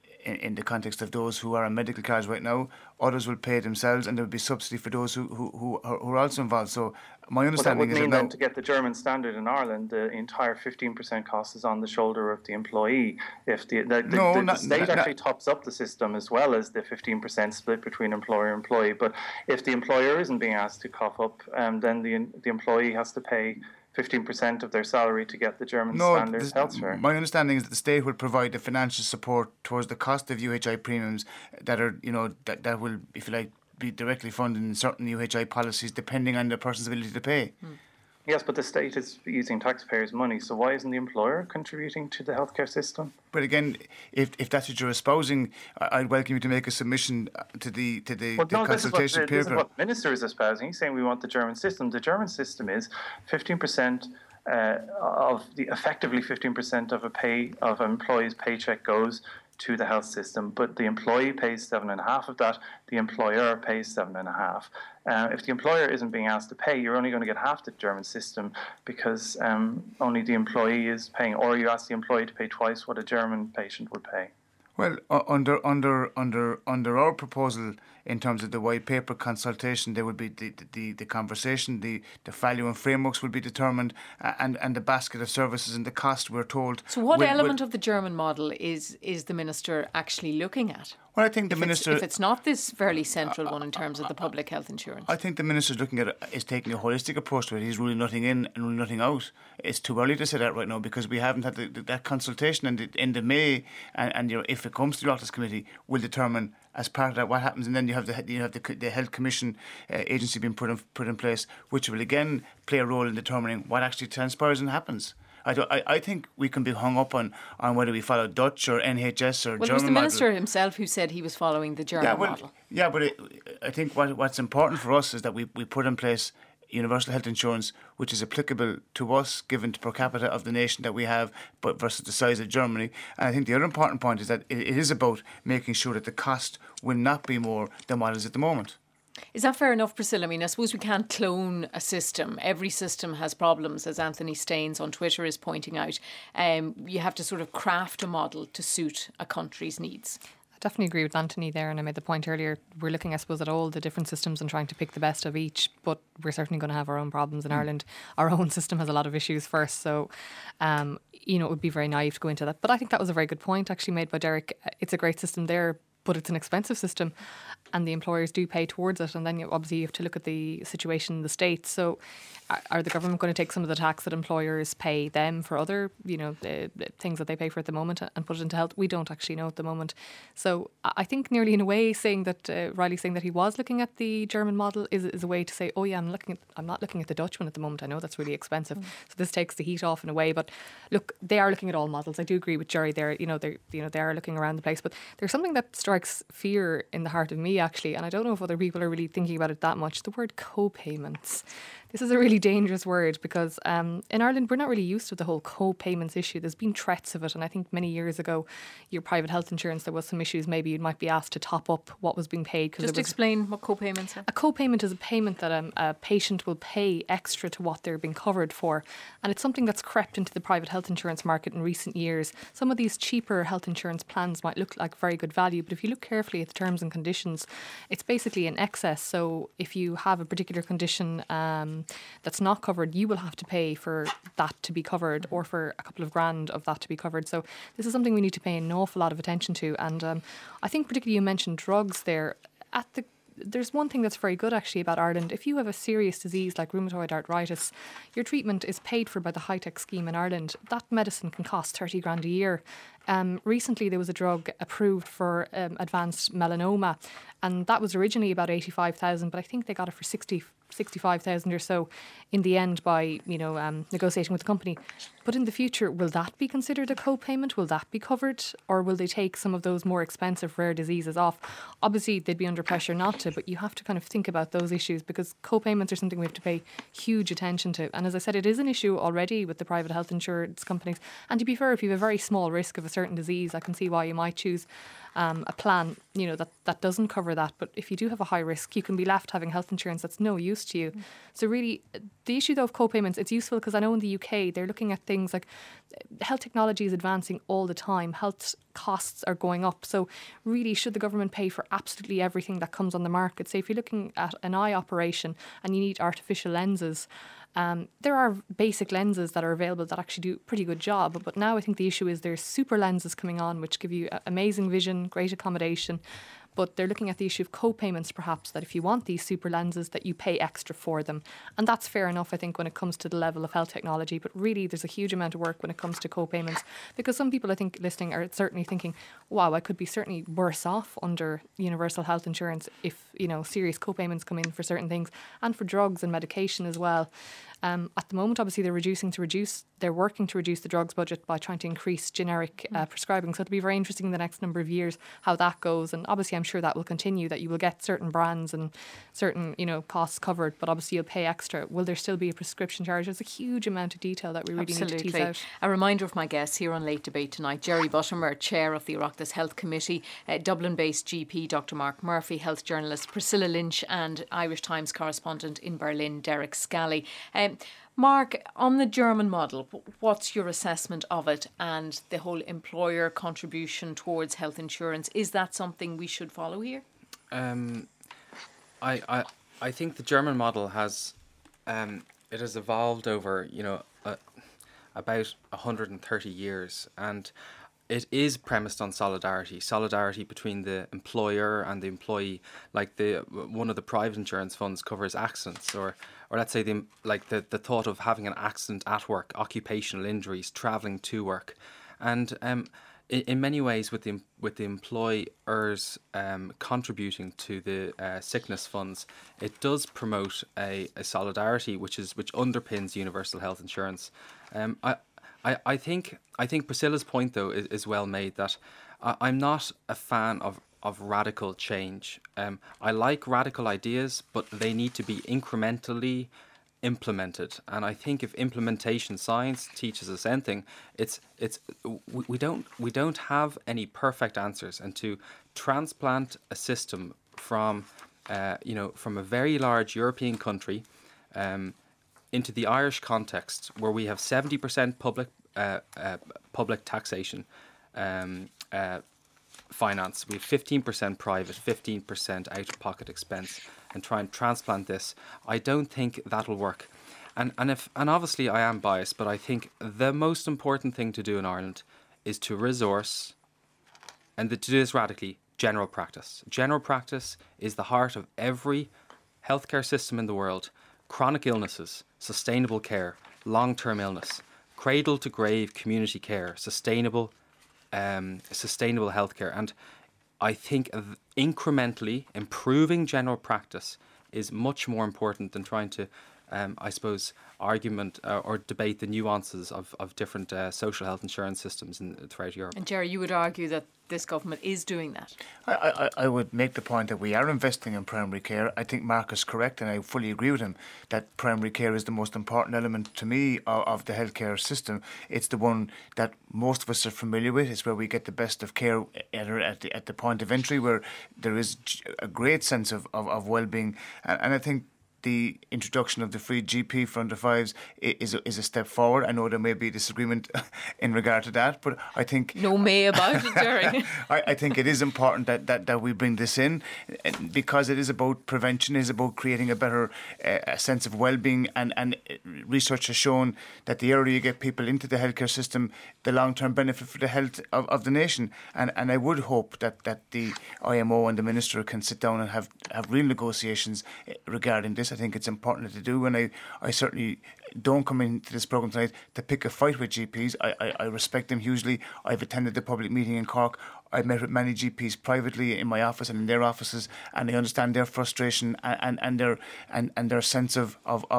in the context of those who are on medical cards right now. Others will pay themselves, and there will be subsidy for those who are also involved. So my understanding is that then to get the German standard in Ireland, the entire 15% cost is on the shoulder of the employee. If the state actually tops up the system as well as the 15% split between employer and employee. But if the employer isn't being asked to cough up, then the employee has to pay 15% of their salary to get the German standard health share. My understanding is that the state will provide the financial support towards the cost of UHI premiums that are, that will, if you like, be directly funded in certain UHI policies depending on the person's ability to pay. Yes, but the state is using taxpayers' money, so why isn't the employer contributing to the healthcare system? But again, if that's what you're espousing, I'd welcome you to make a submission to the consultation paper. This is what the Minister is espousing. He's saying we want the German system. The German system is 15% effectively 15% of an employee's paycheck goes to the health system, but the employee pays 7.5% of that, the employer pays 7.5%. If the employer isn't being asked to pay, you're only going to get half the German system because only the employee is paying, or you ask the employee to pay twice what a German patient would pay. Well, under our proposal, in terms of the white paper consultation, there would be the conversation, the value and frameworks will be determined, and the basket of services and the cost, we're told. So what element of the German model is the Minister actually looking at? Well, I think the Minister... If it's not this fairly central one in terms of the public health insurance. I think the Minister is taking a holistic approach to it. He's ruling nothing in and ruling nothing out. It's too early to say that right now because we haven't had that consultation, and the end of May, and if it comes to the Oireachtas Committee, will determine as part of that what happens, and then you have the Health Commission agency being put in place, which will again play a role in determining what actually transpires and happens. I think we can be hung up on whether we follow Dutch or NHS or German model. Well, it was the Minister himself who said he was following the German model. Yeah, but I think what's important for us is that we put in place universal health insurance, which is applicable to us, given the per capita of the nation that we have, but versus the size of Germany. And I think the other important point is that it is about making sure that the cost will not be more than what is at the moment. Is that fair enough, Priscilla? I mean, I suppose we can't clone a system. Every system has problems, as Anthony Staines on Twitter is pointing out. You have to sort of craft a model to suit a country's needs. I definitely agree with Anthony there, and I made the point earlier, we're looking, I suppose, at all the different systems and trying to pick the best of each, but we're certainly going to have our own problems in Ireland. Our own system has a lot of issues first, so it would be very naive to go into that. But I think that was a very good point actually made by Derek. It's a great system there, but it's an expensive system and the employers do pay towards it, and then obviously you have to look at the situation in the States. So are the government going to take some of the tax that employers pay them for other things that they pay for at the moment and put it into health? We don't actually know at the moment. So I think nearly in a way saying that Riley saying that he was looking at the German model is a way to say, oh yeah, I'm not looking at the Dutch one at the moment. I know that's really expensive. So this takes the heat off in a way. But look, they are looking at all models. I do agree with Jerry there. They are looking around the place. But there's something that strikes fear in the heart of me actually, and I don't know if other people are really thinking about it that much. The word co-payments. This is a really dangerous word because in Ireland we're not really used to the whole co-payments issue. There's been threats of it, and I think many years ago your private health insurance, there was some issues. Maybe you might be asked to top up what was being paid. Just explain what co-payments are. A co-payment is a payment that a patient will pay extra to what they're being covered for, and it's something that's crept into the private health insurance market in recent years. Some of these cheaper health insurance plans might look like very good value, but if you look carefully at the terms and conditions, it's basically an excess. So if you have a particular condition that's not covered, you will have to pay for that to be covered, or for a couple of grand of that to be covered. So this is something we need to pay an awful lot of attention to. And I think particularly you mentioned drugs there. There's one thing that's very good actually about Ireland. If you have a serious disease like rheumatoid arthritis, your treatment is paid for by the high-tech scheme in Ireland. That medicine can cost 30 grand a year. Recently there was a drug approved for advanced melanoma, and that was originally about 85,000, but I think they got it for 65,000 or so in the end by negotiating with the company. But in the future, will that be considered a co-payment? Will that be covered, or will they take some of those more expensive rare diseases off? Obviously they'd be under pressure not to, but you have to kind of think about those issues, because co-payments are something we have to pay huge attention to. And as I said, it is an issue already with the private health insurance companies. And to be fair, if you have a very small risk of a certain disease, I can see why you might choose a plan, that doesn't cover that. But if you do have a high risk, you can be left having health insurance that's no use to you. So really, the issue though of co-payments, it's useful because I know in the UK they're looking at things like health technology is advancing all the time. Health costs are going up. So really, should the government pay for absolutely everything that comes on the market? Say if you're looking at an eye operation and you need artificial lenses, there are basic lenses that are available that actually do a pretty good job. But now I think the issue is there's super lenses coming on which give you amazing vision, great accommodation. But they're looking at the issue of co-payments, perhaps, that if you want these super lenses, that you pay extra for them. And that's fair enough, I think, when it comes to the level of health technology. But really, there's a huge amount of work when it comes to co-payments, because some people, I think, listening are certainly thinking, wow, I could be certainly worse off under universal health insurance if, serious co-payments come in for certain things, and for drugs and medication as well. At the moment, obviously, they're working to reduce the drugs budget by trying to increase generic prescribing. So it'll be very interesting in the next number of years how that goes. And obviously, I'm sure that will continue, that you will get certain brands and certain, costs covered, but obviously you'll pay extra. Will there still be a prescription charge? There's a huge amount of detail that we really need to tease out. A reminder of my guests here on Late Debate tonight: Jerry Buttimer, Chair of the Oireachtas Health Committee, Dublin-based GP Dr. Mark Murphy, health journalist Priscilla Lynch, and Irish Times correspondent in Berlin, Derek Scally. Mark, on the German model, what's your assessment of it and the whole employer contribution towards health insurance? Is that something we should follow here? I think the German model has it has evolved over about 130 years, and it is premised on solidarity between the employer and the employee. Like one of the private insurance funds covers accidents, or let's say the thought of having an accident at work, occupational injuries, travelling to work, and in many ways with the employers contributing to the sickness funds, it does promote a solidarity which underpins universal health insurance. I think Priscilla's point though is well made, that I'm not a fan of radical change. I like radical ideas, but they need to be incrementally implemented. And I think if implementation science teaches us anything, we don't have any perfect answers, and to transplant a system from a very large European country into the Irish context, where we have 70% public taxation finance, we have 15% private, 15% out-of-pocket expense, and try and transplant this, I don't think that'll work. And obviously I am biased, but I think the most important thing to do in Ireland is to resource, and to do this radically, general practice. General practice is the heart of every healthcare system in the world. Chronic illnesses, sustainable care, long-term illness, cradle to grave community care, sustainable healthcare. And I think incrementally improving general practice is much more important than trying to I suppose, argument or debate the nuances of different social health insurance systems throughout Europe. And Jerry, you would argue that this government is doing that. I would make the point that we are investing in primary care. I think Mark is correct, and I fully agree with him, that primary care is the most important element to me of the healthcare system. It's the one that most of us are familiar with. It's where we get the best of care at the point of entry, where there is a great sense of well-being. And I think the introduction of the free GP for under fives is a step forward. I know there may be disagreement in regard to that, but I think no may about it, Jerry. I think it is important that we bring this in, because it is about prevention, it is about creating a better sense of well-being, and research has shown that the earlier you get people into the healthcare system, the long-term benefit for the health of the nation. And I would hope that the IMO and the Minister can sit down and have real negotiations regarding this. I think it's important to do, and I certainly don't come into this programme tonight to pick a fight with GPs. I respect them hugely. I've attended the public meeting in Cork. I've met with many GPs privately in my office and in their offices, and I understand their frustration and their sense of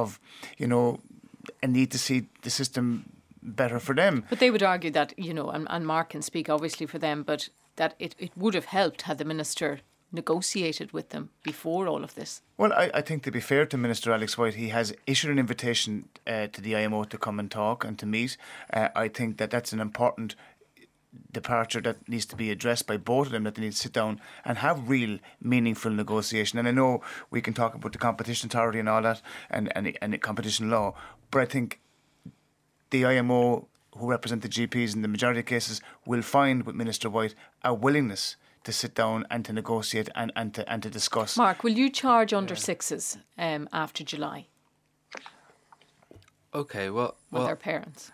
a need to see the system better for them. But they would argue that, and Mark can speak obviously for them, but that it would have helped had the Minister negotiated with them before all of this. Well, I think, to be fair to Minister Alex White, he has issued an invitation to the IMO to come and talk and to meet. I think that's an important departure that needs to be addressed by both of them, that they need to sit down and have real meaningful negotiation. And I know we can talk about the Competition Authority and all that and the competition law, but I think the IMO, who represent the GPs in the majority of cases, will find with Minister White a willingness to sit down and to negotiate and to discuss. Mark, will you charge under sixes after July? Okay, well, with their parents.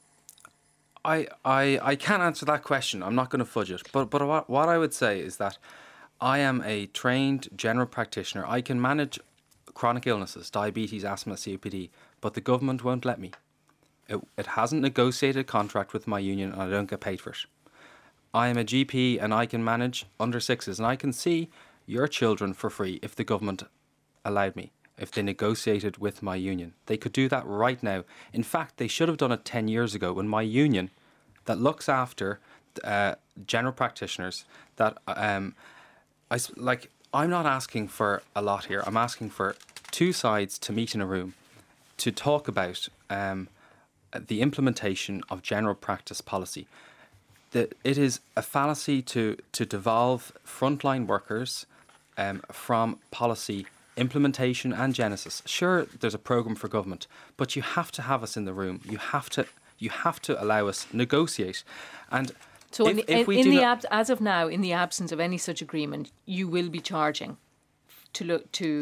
I can't answer that question. I'm not going to fudge it. But what I would say is that I am a trained general practitioner. I can manage chronic illnesses, diabetes, asthma, COPD, but the government won't let me. It hasn't negotiated a contract with my union, and I don't get paid for it. I am a GP and I can manage under sixes, and I can see your children for free if the government allowed me, if they negotiated with my union. They could do that right now. In fact, they should have done it 10 years ago, when my union that looks after general practitioners, that I'm not asking for a lot here. I'm asking for two sides to meet in a room to talk about the implementation of general practice policy. It is a fallacy to devolve frontline workers from policy implementation and genesis. Sure, there's a programme for government, but you have to have us in the room. You have to allow us negotiate. And so, as of now, in the absence of any such agreement, you will be charging to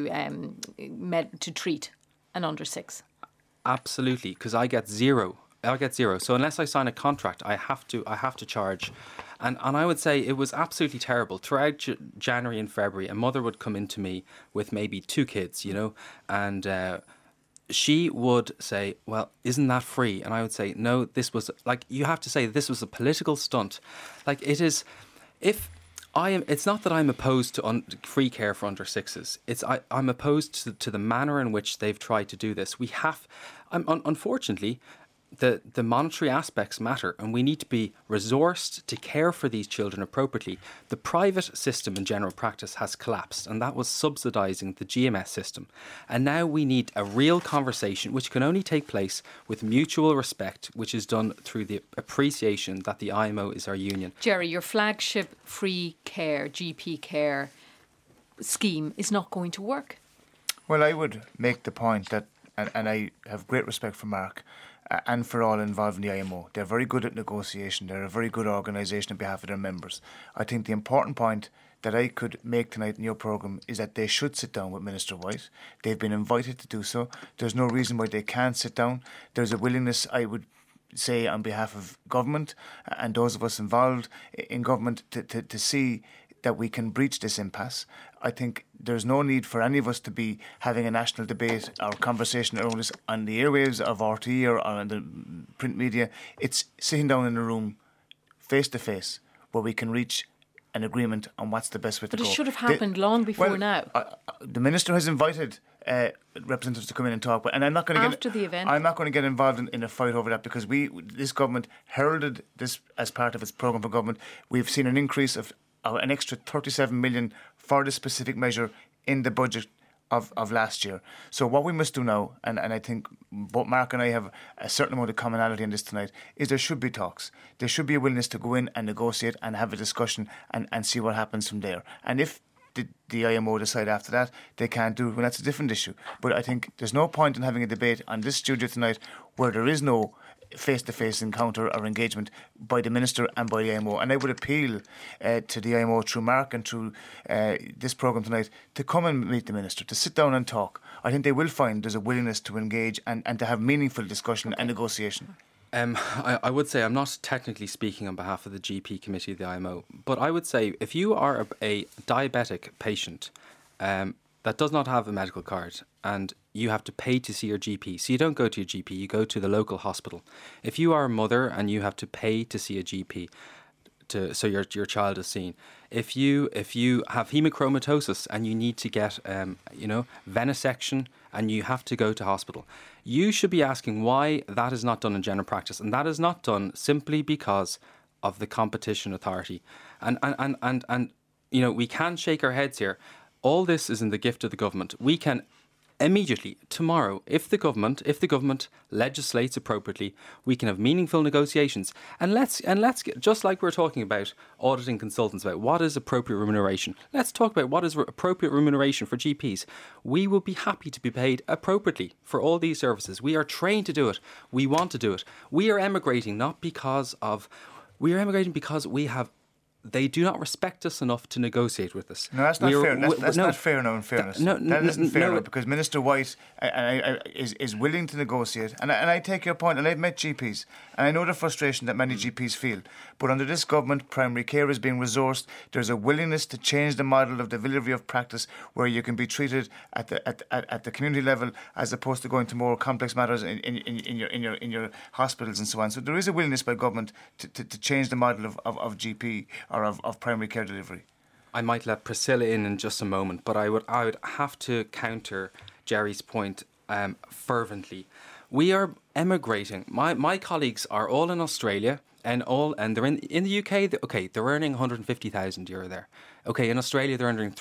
treat an under six. Absolutely, because I get zero. So unless I sign a contract, I have to charge. And I would say it was absolutely terrible. Throughout January and February, a mother would come into me with maybe 2 kids, and she would say, well, isn't that free? And I would say, no, this was, you have to say this was a political stunt. It is, it's not that I'm opposed to free care for under sixes. I'm opposed to the manner in which they've tried to do this. Unfortunately, the monetary aspects matter, and we need to be resourced to care for these children appropriately. The private system in general practice has collapsed, and that was subsidising the GMS system. And now we need a real conversation, which can only take place with mutual respect, which is done through the appreciation that the IMO is our union. Jerry, your flagship free care, GP care scheme is not going to work. Well, I would make the point that, and I have great respect for Mark, and for all involved in the IMO. They're very good at negotiation. They're a very good organisation on behalf of their members. I think the important point that I could make tonight in your programme is that they should sit down with Minister White. They've been invited to do so. There's no reason why they can't sit down. There's a willingness, I would say, on behalf of government and those of us involved in government to see that we can breach this impasse. I think there's no need for any of us to be having a national debate or conversation around this on the airwaves of RTE or on the print media. It's sitting down in a room, face to face, where we can reach an agreement on what's the best way to go. But it should have happened long before now. The Minister has invited representatives to come in and talk. And I'm not going to after the event. I'm not going to get involved in a fight over that, because this government heralded this as part of its programme for government. We've seen an increase of an extra 37 million for this specific measure in the budget of last year. So what we must do now, and I think both Mark and I have a certain amount of commonality in this tonight, is there should be talks. There should be a willingness to go in and negotiate and have a discussion and see what happens from there. And if the IMO decide after that they can't do it, well, that's a different issue. But I think there's no point in having a debate on this studio tonight where there is no face-to-face encounter or engagement by the Minister and by the IMO. And I would appeal to the IMO through Mark and through this programme tonight to come and meet the Minister, to sit down and talk. I think they will find there's a willingness to engage and to have meaningful discussion and negotiation. I would say I'm not technically speaking on behalf of the GP committee of the IMO, but I would say if you are a diabetic patient that does not have a medical card and you have to pay to see your GP, so you don't go to your GP, you go to the local hospital. If you are a mother and you have to pay to see a GP, so your child is seen. If you have hemochromatosis and you need to get venesection and you have to go to hospital, you should be asking why that is not done in general practice, and that is not done simply because of the competition authority. And we can shake our heads here. All this is in the gift of the government. We can immediately, tomorrow, if the government legislates appropriately, we can have meaningful negotiations. And let's get, just like we're talking about auditing consultants about what is appropriate remuneration, let's talk about what is appropriate remuneration for GPs. We will be happy to be paid appropriately for all these services. We are trained to do it. We want to do it. We are emigrating because we have. They do not respect us enough to negotiate with us. No, that's not fair. That's not fair now, in fairness. That isn't fair, because Minister White is willing to negotiate. And I take your point, and I've met GPs, and I know the frustration that many GPs feel. But under this government, primary care is being resourced. There's a willingness to change the model of delivery of practice, where you can be treated at the community level as opposed to going to more complex matters in your hospitals and so on. So there is a willingness by government to change the model of GP or of primary care delivery. I might let Priscilla in just a moment, but I would have to counter Jerry's point fervently. We are emigrating. My colleagues are all in Australia and they're in the UK. They're earning €150,000 there. Okay, in Australia they're earning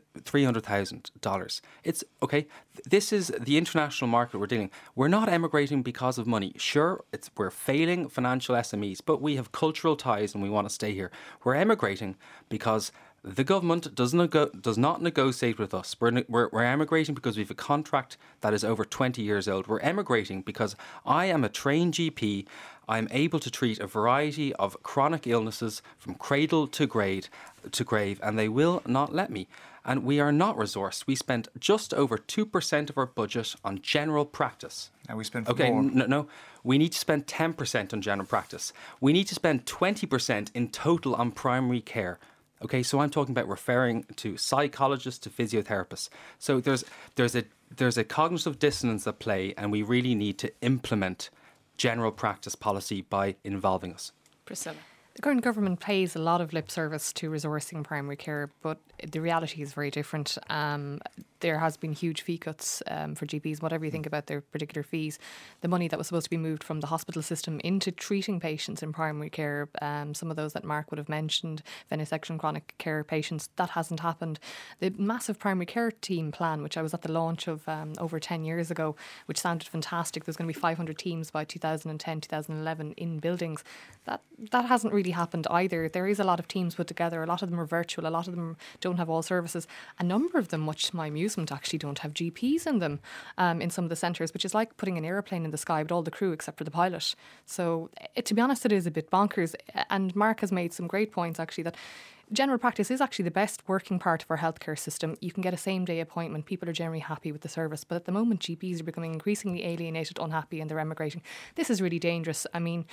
$300,000. It's okay. This is the international market we're dealing. We're not emigrating because of money. Sure, we're failing financial SMEs, but we have cultural ties and we want to stay here. We're emigrating because the government does not negotiate with us. We're emigrating because we have a contract that is over 20 years old. We're emigrating because I am a trained GP. I'm able to treat a variety of chronic illnesses from cradle to grave, and they will not let me. And we are not resourced. We spent just over 2% of our budget on general practice. And we spent more. No. We need to spend 10% on general practice. We need to spend 20% in total on primary care. Okay, so I'm talking about referring to psychologists, to physiotherapists. So there's a cognitive dissonance at play, and we really need to implement general practice policy by involving us. Priscilla. The current government pays a lot of lip service to resourcing primary care, but the reality is very different. There has been huge fee cuts for GPs, whatever you think about their particular fees. The money that was supposed to be moved from the hospital system into treating patients in primary care, some of those that Mark would have mentioned, venesection chronic care patients, that hasn't happened. The massive primary care team plan, which I was at the launch of over 10 years ago, which sounded fantastic. There's going to be 500 teams by 2010, 2011 in buildings. That hasn't really happened either. There is a lot of teams put together. A lot of them are virtual. A lot of them don't have all services. A number of them, much to my amusement, actually don't have GPs in them in some of the centres, which is like putting an aeroplane in the sky with all the crew except for the pilot. So to be honest, it is a bit bonkers. And Mark has made some great points actually that general practice is actually the best working part of our healthcare system. You can get a same-day appointment. People are generally happy with the service. But at the moment, GPs are becoming increasingly alienated, unhappy, and they're emigrating. This is really dangerous. I mean,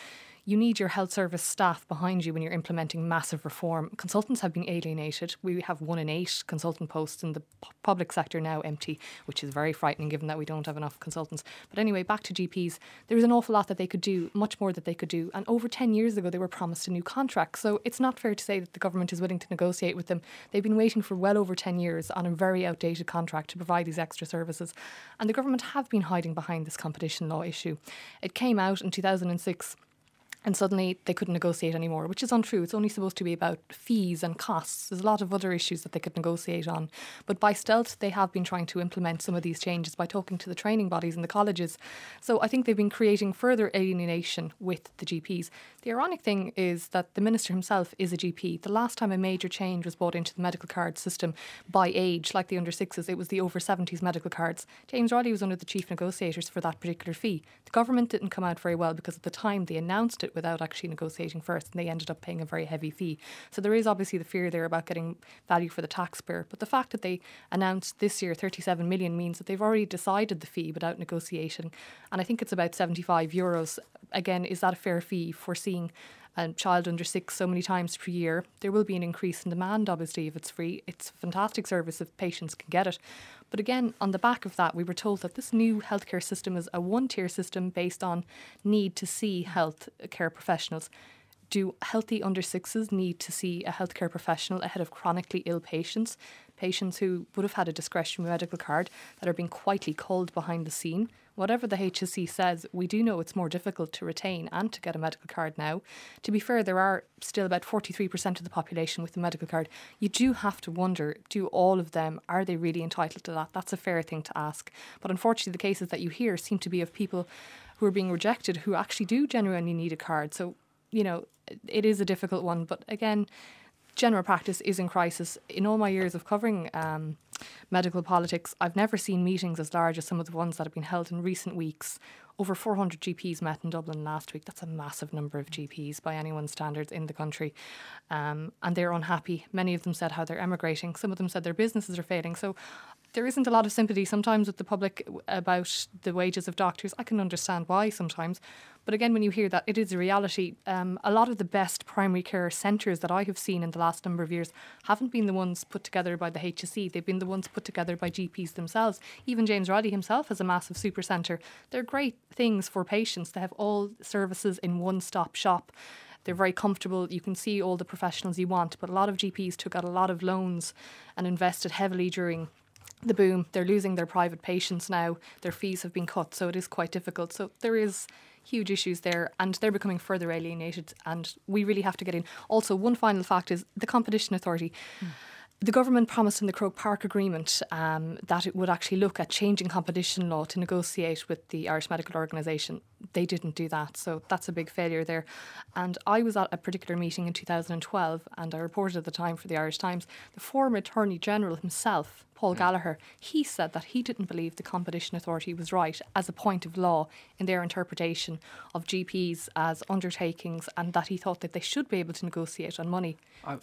you need your health service staff behind you when you're implementing massive reform. Consultants have been alienated. We have 1 in 8 consultant posts in the public sector now empty, which is very frightening given that we don't have enough consultants. But anyway, back to GPs. There is an awful lot that they could do, much more that they could do. And over 10 years ago, they were promised a new contract. So it's not fair to say that the government is willing to negotiate with them. They've been waiting for well over 10 years on a very outdated contract to provide these extra services. And the government have been hiding behind this competition law issue. It came out in 2006. And suddenly they couldn't negotiate anymore, which is untrue. It's only supposed to be about fees and costs. There's a lot of other issues that they could negotiate on. But by stealth, they have been trying to implement some of these changes by talking to the training bodies and the colleges. So I think they've been creating further alienation with the GPs. The ironic thing is that the minister himself is a GP. The last time a major change was brought into the medical card system by age, like the under 6s, it was the over 70s medical cards. James Riley was one of the chief negotiators for that particular fee. The government didn't come out very well because at the time they announced it without actually negotiating first, and they ended up paying a very heavy fee. So there is obviously the fear there about getting value for the taxpayer. But the fact that they announced this year 37 million means that they've already decided the fee without negotiating. And I think it's about €75. Again, is that a fair fee for seeing a child under 6 so many times per year? There will be an increase in demand, obviously, if it's free. It's a fantastic service if patients can get it. But again, on the back of that, we were told that this new healthcare system is a one-tier system based on need to see healthcare professionals. Do healthy under 6s need to see a healthcare professional ahead of chronically ill patients? Patients who would have had a discretionary medical card that are being quietly culled behind the scene. Whatever the HSE says, we do know it's more difficult to retain and to get a medical card now. To be fair, there are still about 43% of the population with a medical card. You do have to wonder, do all of them, are they really entitled to that? That's a fair thing to ask. But unfortunately, the cases that you hear seem to be of people who are being rejected who actually do genuinely need a card. So, you know, it is a difficult one. But again, general practice is in crisis. In all my years of covering medical politics, I've never seen meetings as large as some of the ones that have been held in recent weeks. Over 400 GPs met in Dublin last week. That's a massive number of GPs by anyone's standards in the country. And they're unhappy. Many of them said how they're emigrating. Some of them said their businesses are failing. So there isn't a lot of sympathy sometimes with the public about the wages of doctors. I can understand why sometimes. But again, when you hear that, it is a reality. A lot of the best primary care centres that I have seen in the last number of years haven't been the ones put together by the HSE. They've been the ones put together by GPs themselves. Even James Riley himself has a massive super centre. They're great things for patients to have all services in one-stop shop. They're very comfortable. You can see all the professionals you want. But a lot of GPs took out a lot of loans and invested heavily during the boom. They're losing their private patients now. Their fees have been cut, so it is quite difficult. So there is huge issues there, and they're becoming further alienated, and we really have to get in. Also, one final fact is the Competition Authority. The government promised in the Croke Park Agreement that it would actually look at changing competition law to negotiate with the Irish Medical Organisation. They didn't do that, so that's a big failure there. And I was at a particular meeting in 2012, and I reported at the time for the Irish Times. The former Attorney General himself, Paul Gallagher, he said that he didn't believe the Competition Authority was right as a point of law in their interpretation of GPs as undertakings, and that he thought that they should be able to negotiate on money.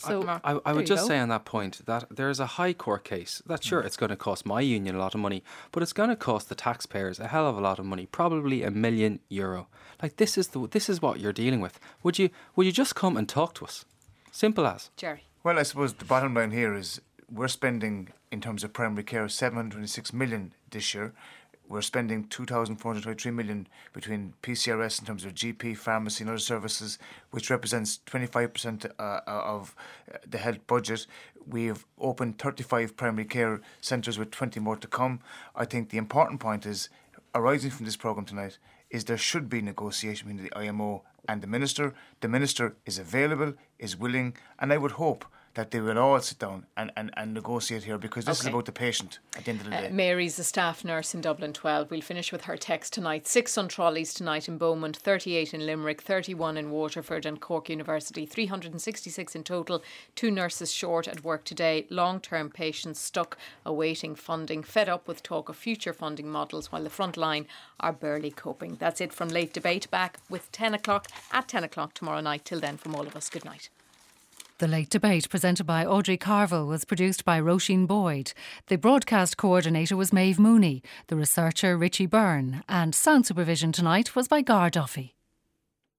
I would just say on that point that there's a High Court case that sure it's going to cost my union a lot of money, but it's going to cost the taxpayers a hell of a lot of money, probably €1 million. Like this is what you're dealing with. Would you just come and talk to us? Simple as. Jerry. Well, I suppose the bottom line here is we're spending, in terms of primary care, 726 million this year. We're spending 2,423 million between PCRS in terms of GP, pharmacy and other services, which represents 25% of the health budget. We've opened 35 primary care centres with 20 more to come. I think the important point is, arising from this programme tonight, is there should be negotiation between the IMO and the Minister. The Minister is available, is willing, and I would hope that they will all sit down and negotiate here, because this is about the patient at the end of the day. Mary's a staff nurse in Dublin 12. We'll finish with her text tonight. 6 on trolleys tonight in Beaumont, 38 in Limerick, 31 in Waterford and Cork University, 366 in total. 2 nurses short at work today. Long-term patients stuck awaiting funding, fed up with talk of future funding models, while the front line are barely coping. That's it from Late Debate. Back with 10 o'clock at 10 o'clock tomorrow night. Till then, from all of us, good night. The Late Debate, presented by Audrey Carville, was produced by Roisin Boyd. The broadcast coordinator was Maeve Mooney, the researcher Richie Byrne, and sound supervision tonight was by Gar Duffy.